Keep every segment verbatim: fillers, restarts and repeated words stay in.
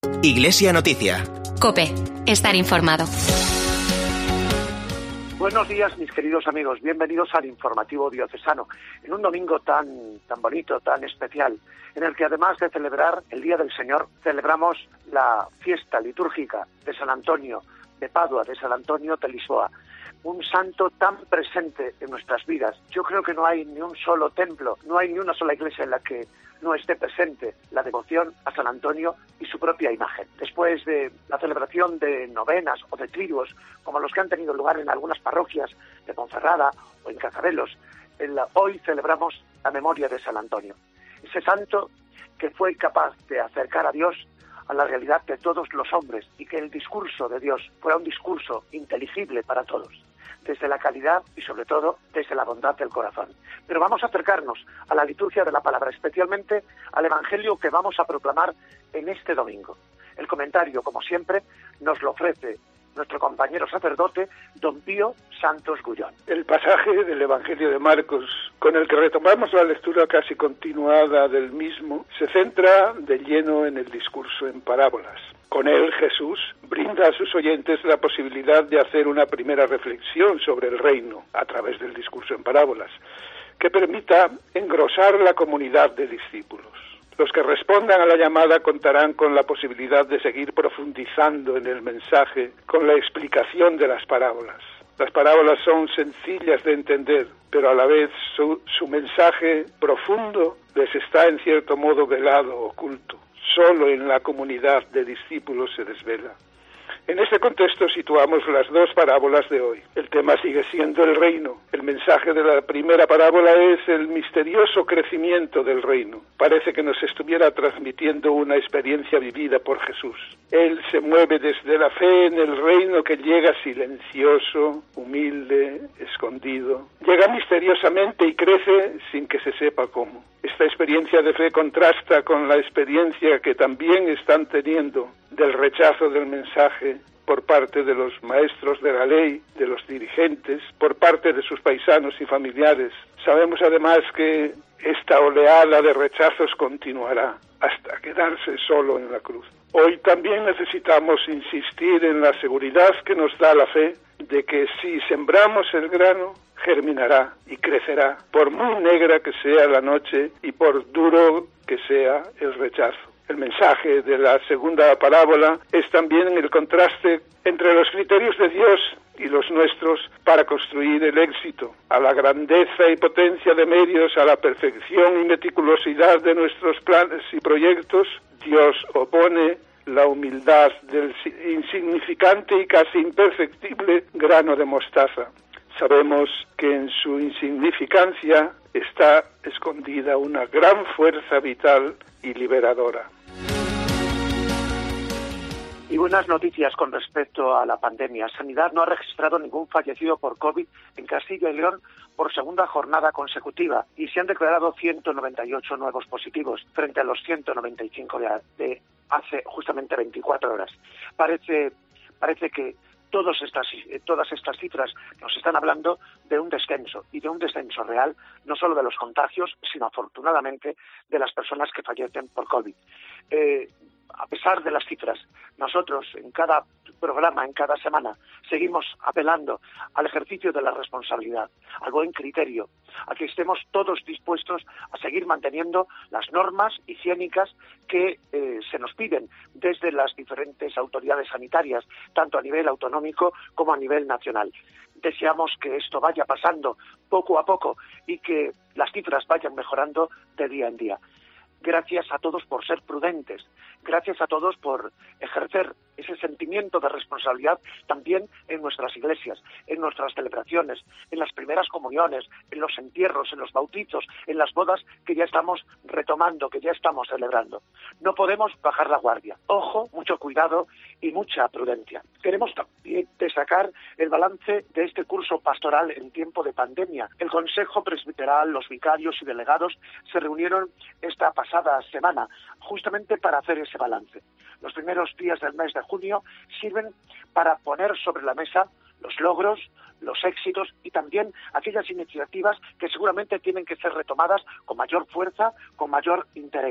Iglesia Noticia. COPE. Estar informado. Buenos días, mis queridos amigos. Bienvenidos al informativo diocesano, en un domingo tan, tan bonito, tan especial, en el que además de celebrar el Día del Señor, celebramos la fiesta litúrgica de San Antonio de Padua, de San Antonio de Lisboa. Un santo tan presente en nuestras vidas. Yo creo que no hay ni un solo templo, no hay ni una sola iglesia en la que no esté presente la devoción a San Antonio y su propia imagen. Después de la celebración de novenas o de triduos, como los que han tenido lugar en algunas parroquias de Ponferrada o en Cacabelos, en la, hoy celebramos la memoria de San Antonio. Ese santo que fue capaz de acercar a Dios a la realidad de todos los hombres y que el discurso de Dios fuera un discurso inteligible para todos, desde la calidad y sobre todo desde la bondad del corazón. Pero vamos a acercarnos a la liturgia de la palabra, especialmente al Evangelio que vamos a proclamar en este domingo. El comentario, como siempre, nos lo ofrece nuestro compañero sacerdote, don Pío Santos Gullón. El pasaje del Evangelio de Marcos, con el que retomamos la lectura casi continuada del mismo, se centra de lleno en el discurso en parábolas. Con él Jesús brinda a sus oyentes la posibilidad de hacer una primera reflexión sobre el reino a través del discurso en parábolas, que permita engrosar la comunidad de discípulos. Los que respondan a la llamada contarán con la posibilidad de seguir profundizando en el mensaje con la explicación de las parábolas. Las parábolas son sencillas de entender, pero a la vez su, su mensaje profundo les está en cierto modo velado, oculto. Solo en la comunidad de discípulos se desvela. En este contexto situamos las dos parábolas de hoy. El tema sigue siendo el reino. El mensaje de la primera parábola es el misterioso crecimiento del reino. Parece que nos estuviera transmitiendo una experiencia vivida por Jesús. Él se mueve desde la fe en el reino que llega silencioso, humilde, escondido. Llega misteriosamente y crece sin que se sepa cómo. Esta experiencia de fe contrasta con la experiencia que también están teniendo del rechazo del mensaje por parte de los maestros de la ley, de los dirigentes, por parte de sus paisanos y familiares. Sabemos además que esta oleada de rechazos continuará hasta quedarse solo en la cruz. Hoy también necesitamos insistir en la seguridad que nos da la fe de que si sembramos el grano, germinará y crecerá, por muy negra que sea la noche y por duro que sea el rechazo. El mensaje de la segunda parábola es también el contraste entre los criterios de Dios y los nuestros para construir el éxito. A la grandeza y potencia de medios, a la perfección y meticulosidad de nuestros planes y proyectos, Dios opone la humildad del insignificante y casi imperceptible grano de mostaza. Sabemos que en su insignificancia está escondida una gran fuerza vital y liberadora. Y buenas noticias con respecto a la pandemia. Sanidad no ha registrado ningún fallecido por COVID en Castilla y León por segunda jornada consecutiva y se han declarado ciento noventa y ocho nuevos positivos frente a los ciento noventa y cinco de, de hace justamente veinticuatro horas. Parece, parece que Todas estas, todas estas cifras nos están hablando de un descenso, y de un descenso real, no solo de los contagios, sino afortunadamente de las personas que fallecen por COVID. Eh, a pesar de las cifras, nosotros en cada programa, en cada semana, seguimos apelando al ejercicio de la responsabilidad, al buen criterio, a que estemos todos dispuestos a seguir manteniendo las normas higiénicas que eh, se nos piden desde las diferentes autoridades sanitarias, tanto a nivel autonómico como a nivel nacional. Deseamos que esto vaya pasando poco a poco y que las cifras vayan mejorando de día en día. Gracias a todos por ser prudentes, gracias a todos por ejercer ese sentimiento de responsabilidad también en nuestras iglesias, en nuestras celebraciones, en las primeras comuniones, en los entierros, en los bautizos, en las bodas que ya estamos retomando, que ya estamos celebrando. No podemos bajar la guardia. Ojo, mucho cuidado y mucha prudencia. Queremos también destacar el balance de este curso pastoral en tiempo de pandemia. El Consejo Presbiteral, los vicarios y delegados se reunieron esta pasada semana justamente para hacer ese balance. Los primeros días del mes de junio sirven para poner sobre la mesa los logros, los éxitos y también aquellas iniciativas que seguramente tienen que ser retomadas con mayor fuerza, con mayor interés.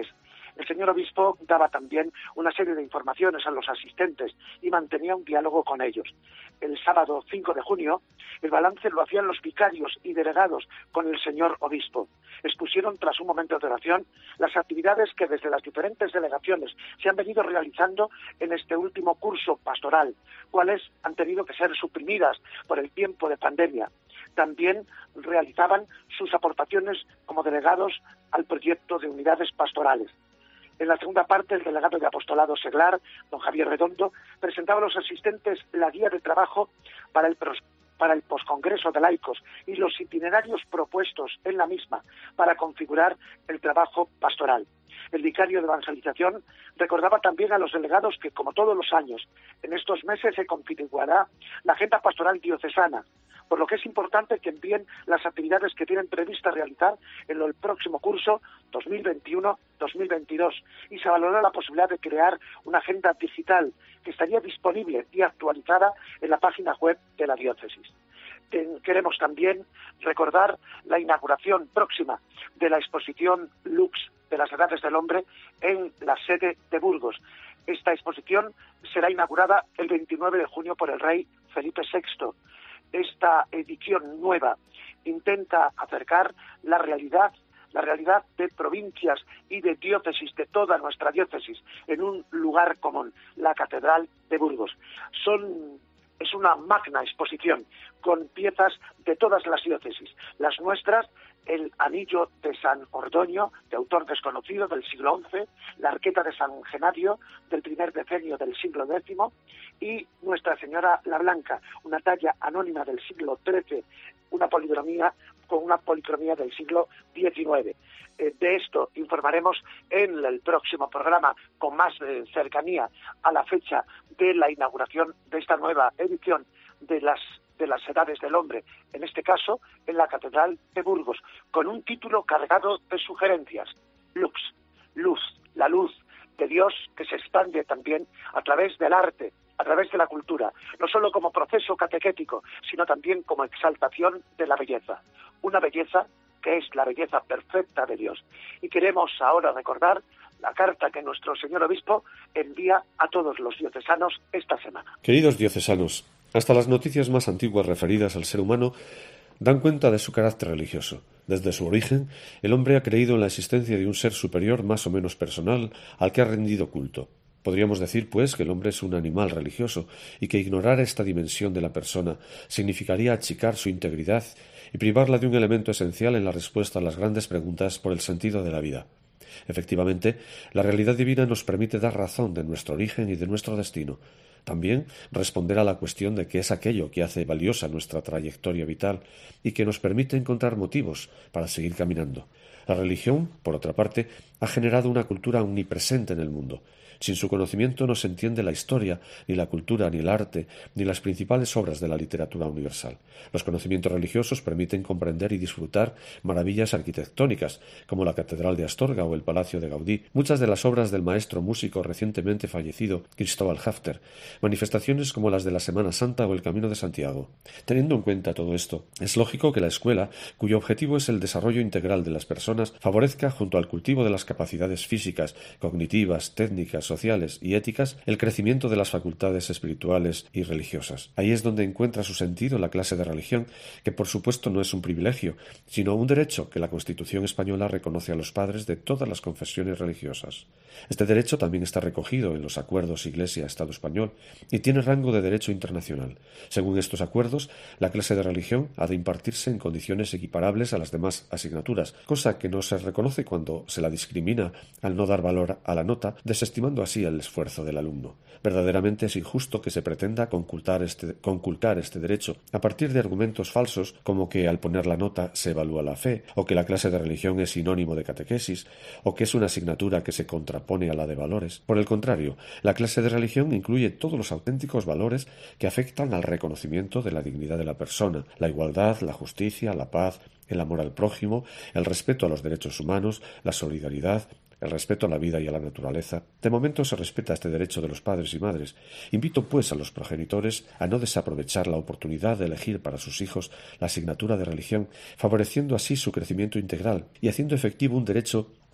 El señor obispo daba también una serie de informaciones a los asistentes y mantenía un diálogo con ellos. El sábado cinco de junio, el balance lo hacían los vicarios y delegados con el señor obispo. Expusieron, tras un momento de oración, las actividades que desde las diferentes delegaciones se han venido realizando en este último curso pastoral, cuáles han tenido que ser suprimidas por el tiempo de pandemia. También realizaban sus aportaciones como delegados al proyecto de unidades pastorales. En la segunda parte, el delegado de apostolado seglar, don Javier Redondo, presentaba a los asistentes la guía de trabajo para el, para el poscongreso de laicos y los itinerarios propuestos en la misma para configurar el trabajo pastoral. El vicario de evangelización recordaba también a los delegados que, como todos los años, en estos meses se configurará la agenda pastoral diocesana, por lo que es importante que envíen las actividades que tienen prevista realizar en el próximo curso dos mil veintiuno dos mil veintidós y se valora la posibilidad de crear una agenda digital que estaría disponible y actualizada en la página web de la diócesis. Queremos también recordar la inauguración próxima de la exposición Lux de las Edades del Hombre en la sede de Burgos. Esta exposición será inaugurada el veintinueve de junio por el rey Felipe sexto. Esta edición nueva intenta acercar la realidad, la realidad de provincias y de diócesis, de toda nuestra diócesis, en un lugar común, la Catedral de Burgos. Son, es una magna exposición con piezas de todas las diócesis, las nuestras, el anillo de San Ordoño, de autor desconocido del siglo once, la arqueta de San Genadio, del primer decenio del siglo décimo, y Nuestra Señora la Blanca, una talla anónima del siglo trece, una policromía con una policromía del siglo diecinueve. Eh, de esto informaremos en el próximo programa con más eh, cercanía a la fecha de la inauguración de esta nueva edición de las de las Edades del Hombre, en este caso en la Catedral de Burgos, con un título cargado de sugerencias: Lux, luz, la luz de Dios que se expande también a través del arte, a través de la cultura, no solo como proceso catequético, sino también como exaltación de la belleza, una belleza que es la belleza perfecta de Dios. Y queremos ahora recordar la carta que nuestro señor obispo envía a todos los diocesanos esta semana. Queridos diocesanos, hasta las noticias más antiguas referidas al ser humano dan cuenta de su carácter religioso. Desde su origen, el hombre ha creído en la existencia de un ser superior más o menos personal al que ha rendido culto. Podríamos decir, pues, que el hombre es un animal religioso y que ignorar esta dimensión de la persona significaría achicar su integridad y privarla de un elemento esencial en la respuesta a las grandes preguntas por el sentido de la vida. Efectivamente, la realidad divina nos permite dar razón de nuestro origen y de nuestro destino. También responder a la cuestión de qué es aquello que hace valiosa nuestra trayectoria vital y que nos permite encontrar motivos para seguir caminando. La religión, por otra parte, ha generado una cultura omnipresente en el mundo. Sin su conocimiento no se entiende la historia, ni la cultura, ni el arte, ni las principales obras de la literatura universal. Los conocimientos religiosos permiten comprender y disfrutar maravillas arquitectónicas, como la Catedral de Astorga o el Palacio de Gaudí, muchas de las obras del maestro músico recientemente fallecido Cristóbal Hafter, manifestaciones como las de la Semana Santa o el Camino de Santiago. Teniendo en cuenta todo esto, es lógico que la escuela, cuyo objetivo es el desarrollo integral de las personas, favorezca, junto al cultivo de las capacidades físicas, cognitivas, técnicas, sociales y éticas, el crecimiento de las facultades espirituales y religiosas. Ahí es donde encuentra su sentido la clase de religión, que por supuesto no es un privilegio, sino un derecho que la Constitución española reconoce a los padres de todas las confesiones religiosas. Este derecho también está recogido en los acuerdos Iglesia-Estado español y tiene rango de derecho internacional. Según estos acuerdos, la clase de religión ha de impartirse en condiciones equiparables a las demás asignaturas, cosa que no se reconoce cuando se la discrimina al no dar valor a la nota, desestimando así el esfuerzo del alumno. Verdaderamente es injusto que se pretenda conculcar este, conculcar este derecho a partir de argumentos falsos como que al poner la nota se evalúa la fe, o que la clase de religión es sinónimo de catequesis, o que es una asignatura que se contrapone a la de valores. Por el contrario, la clase de religión incluye todos los auténticos valores que afectan al reconocimiento de la dignidad de la persona, la igualdad, la justicia, la paz, el amor al prójimo, el respeto a los derechos humanos, la solidaridad, el respeto a la vida y a la naturaleza. De momento se respeta este derecho de los padres y madres. Invito, pues, a los progenitores a no desaprovechar la oportunidad de elegir para sus hijos la asignatura de religión, favoreciendo así su crecimiento integral y haciendo efectivo un derecho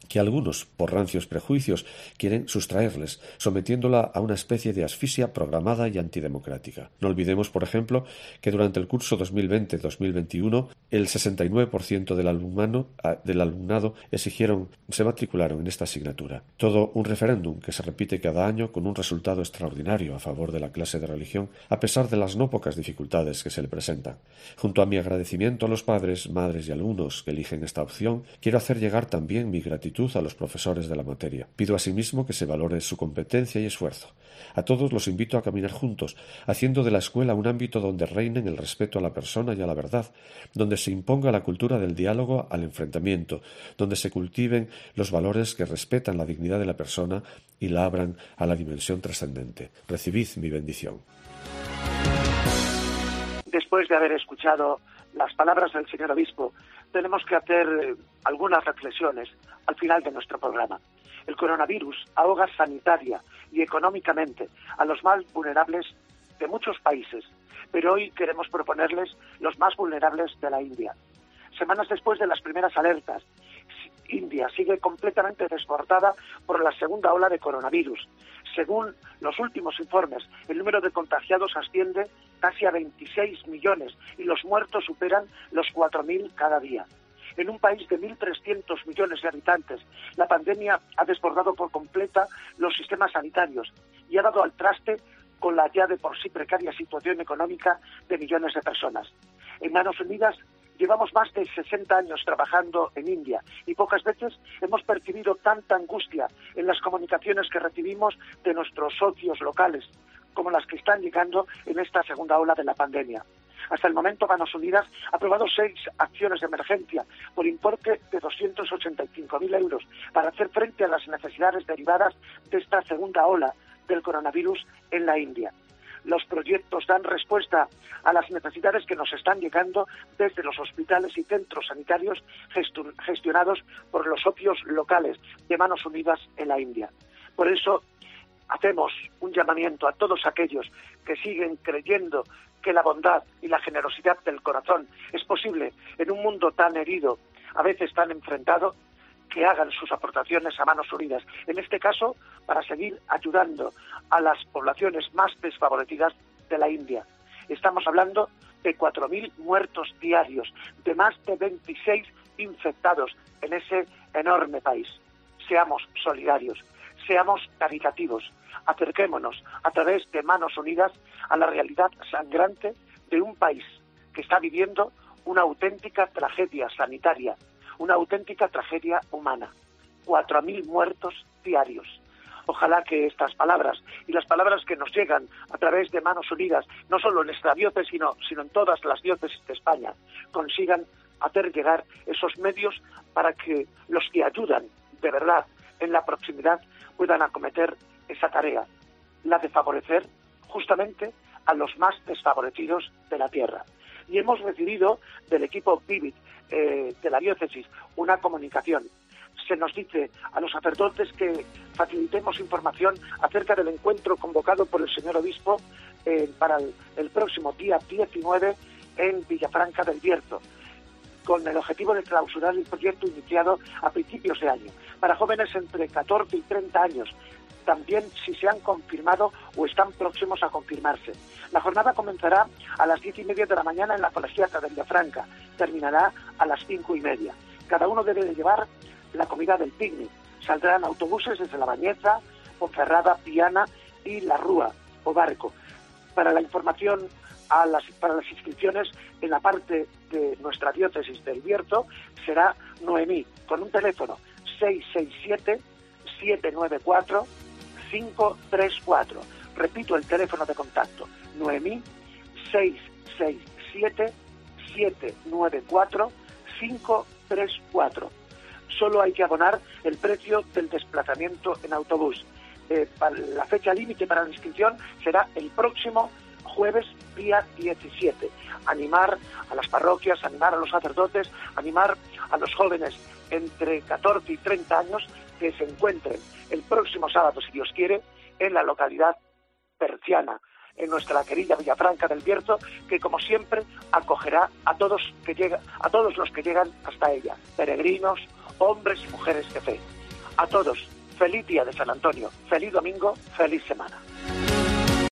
que algunos, por rancios prejuicios, quieren sustraerles, sometiéndola a una especie de asfixia programada y antidemocrática. No olvidemos, por ejemplo, que durante el curso dos mil veinte dos mil veintiuno el sesenta y nueve por ciento del alumnado, del alumnado exigieron, se matricularon en esta asignatura. Todo un referéndum que se repite cada año con un resultado extraordinario a favor de la clase de religión, a pesar de las no pocas dificultades que se le presentan. Junto a mi agradecimiento a los padres, madres y alumnos que eligen esta opción, quiero hacer llegar también mi gratitud a los profesores de la materia. Pido asimismo que se valore su competencia y esfuerzo. A todos los invito a caminar juntos, haciendo de la escuela un ámbito donde reinen el respeto a la persona y a la verdad, donde se imponga la cultura del diálogo al enfrentamiento, donde se cultiven los valores que respetan la dignidad de la persona y la abran a la dimensión trascendente. Recibid mi bendición. Después de haber escuchado las palabras del señor obispo, tenemos que hacer eh, algunas reflexiones al final de nuestro programa. El coronavirus ahoga sanitaria y económicamente a los más vulnerables de muchos países, pero hoy queremos proponerles los más vulnerables de la India. Semanas después de las primeras alertas, India sigue completamente desbordada por la segunda ola de coronavirus. Según los últimos informes, el número de contagiados asciende casi a veintiséis millones y los muertos superan los cuatro mil cada día. En un país de mil trescientos millones de habitantes, la pandemia ha desbordado por completa los sistemas sanitarios y ha dado al traste con la ya de por sí precaria situación económica de millones de personas. En Manos Unidas llevamos más de sesenta años trabajando en India y pocas veces hemos percibido tanta angustia en las comunicaciones que recibimos de nuestros socios locales, como las que están llegando en esta segunda ola de la pandemia. Hasta el momento, Manos Unidas ha aprobado seis acciones de emergencia por importe de doscientos ochenta y cinco mil euros para hacer frente a las necesidades derivadas de esta segunda ola del coronavirus en la India. Los proyectos dan respuesta a las necesidades que nos están llegando desde los hospitales y centros sanitarios gestionados por los socios locales de Manos Unidas en la India. Por eso hacemos un llamamiento a todos aquellos que siguen creyendo que la bondad y la generosidad del corazón es posible en un mundo tan herido, a veces tan enfrentado, que hagan sus aportaciones a Manos Unidas, en este caso para seguir ayudando a las poblaciones más desfavorecidas de la India. Estamos hablando de cuatro mil muertos diarios, de más de veintiséis infectados en ese enorme país. Seamos solidarios, seamos caritativos, acerquémonos a través de Manos Unidas a la realidad sangrante de un país que está viviendo una auténtica tragedia sanitaria, una auténtica tragedia humana. Cuatro mil muertos diarios. Ojalá que estas palabras y las palabras que nos llegan a través de Manos Unidas, no solo en esta diócesis, sino, sino en todas las diócesis de España, consigan hacer llegar esos medios para que los que ayudan de verdad en la proximidad puedan acometer esa tarea, la de favorecer justamente a los más desfavorecidos de la tierra. Y hemos recibido del equipo Vivit eh, de la diócesis una comunicación. Se nos dice a los sacerdotes que facilitemos información acerca del encuentro convocado por el señor obispo eh, para el, el próximo día diecinueve en Villafranca del Bierzo, con el objetivo de clausurar el proyecto iniciado a principios de año, para jóvenes entre catorce y treinta años, también si se han confirmado o están próximos a confirmarse. La jornada comenzará a las diez y media de la mañana en la colegiata de Villafranca, terminará a las cinco y media. Cada uno debe de llevar la comida del picnic. Saldrán autobuses desde La Bañeza, Ponferrada, Piana y La Rúa o Barco. Para la información, a las, para las inscripciones en la parte de nuestra diócesis del Bierzo será Noemí, con un teléfono seis seis siete, siete nueve cuatro, cinco tres cuatro. Repito el teléfono de contacto, Noemí, seis seis siete, siete nueve cuatro, cinco tres cuatro. Solo hay que abonar el precio del desplazamiento en autobús. Eh, para la fecha límite para la inscripción será el próximo jueves día diecisiete. Animar a las parroquias, animar a los sacerdotes, animar a los jóvenes entre catorce y treinta años que se encuentren el próximo sábado, si Dios quiere, en la localidad berciana, en nuestra querida Villafranca del Bierzo, que como siempre acogerá a todos que llega, a todos los que llegan hasta ella, peregrinos, hombres y mujeres de fe. A todos, feliz día de San Antonio, feliz domingo, feliz semana.